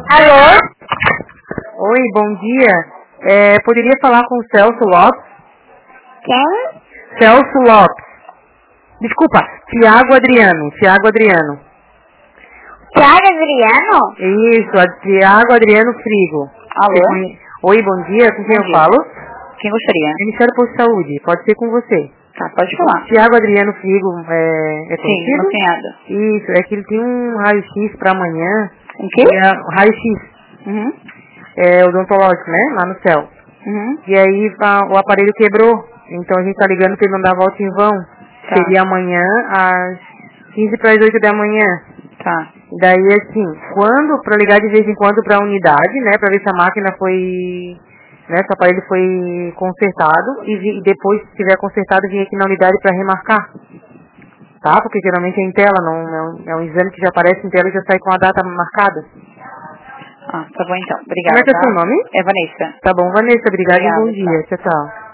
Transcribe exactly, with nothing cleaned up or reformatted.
Alô? Oi, bom dia. É, poderia falar com o Celso Lopes? Quem? Celso Lopes. Desculpa, Tiago Adriano. Tiago Adriano. Tiago Adriano? Isso, a Tiago Adriano Frigo. Alô? Oi, bom dia. Com quem Bom eu dia. falo? Quem gostaria? Ministério Posto de Saúde. Pode ser com você. Tá, pode falar. Tiago Adriano Frigo é, é Sim, conhecido? meu cunhado. Isso, é que ele tem um raio-x para amanhã. Um quê? É, um raio-x. Uhum. É odontológico, né? Lá no céu. Uhum. E aí a, o aparelho quebrou. Então a gente tá ligando pra ele não dar volta em vão. Tá. Seria amanhã às quinze para as oito da manhã. Tá. Daí assim, quando, pra ligar de vez em quando pra unidade, né? Pra ver se a máquina foi, né? Se o aparelho foi consertado. E, vi, e depois, se tiver consertado, vir aqui na unidade pra remarcar. Tá? Porque geralmente é em tela, não, é, um, é um exame que já aparece em tela e já sai com a data marcada. Ah, tá bom então. Obrigada. Como é que é Tá? seu nome? É Vanessa. Tá bom, Vanessa, obrigada e bom Obrigada, dia. tá. Tchau, tchau.